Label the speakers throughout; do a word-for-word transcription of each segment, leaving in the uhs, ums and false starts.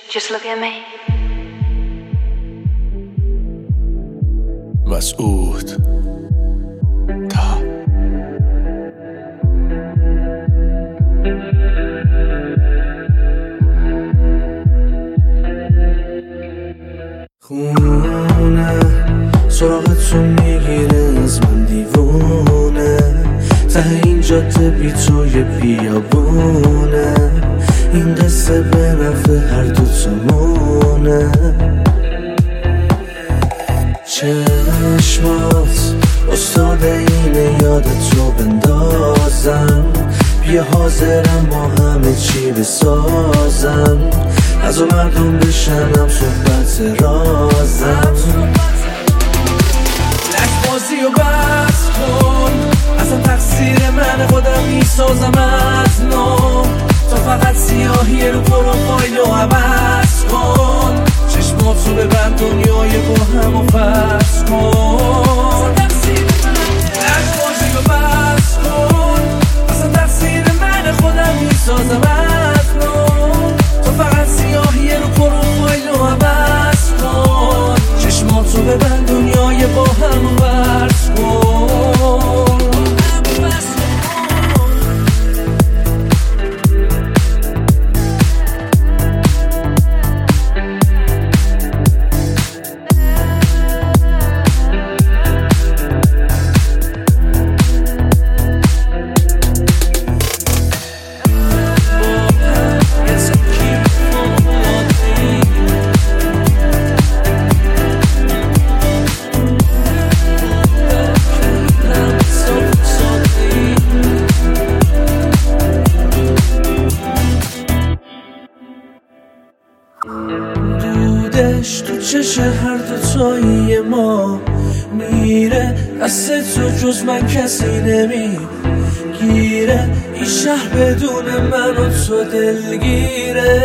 Speaker 1: Just look at me.
Speaker 2: مسعود تا
Speaker 3: خونه سراغتون میگیره از من دیوونه ته این جاده بی توی بیابونه این قصه به نفع هر دوتامونه چشمات استاد اینه یادتو بندازم بیا حاضرم با همه چی بسازم از و مردم بشنم صحبت رازم لک بازی و بس کن اصلا تقصیر من خودم میسازم از نو تا فقط سیاهی رو پروفایل و عوض کن چشماتو ببند دنیای با هم و فرض کن لک بازی و بس کن اصلا تقصیر من خودم میسازم از نو تا فقط سیاهی رو پروفایل و عوض کن چشماتو ببند دنیای با هم و فرض کن دودش تو چش هر دوتایی ما میره دست تو جز من کسی نمیگیره این شهر بدون من و تو دلگیره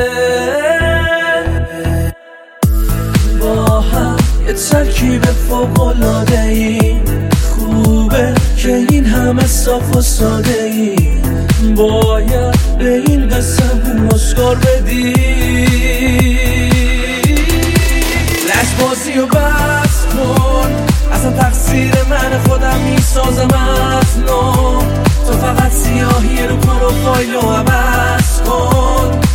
Speaker 3: با هم یه ترکیب فوق‌العاده‌ای خوبه که این همه صاف و ساده‌ای باید به این قسم اسکار بدی لک بازی و بس کن اصلا تقصیر من خودم میسازم از نو تا فقط سیاهی رو پروفایل و عوض کن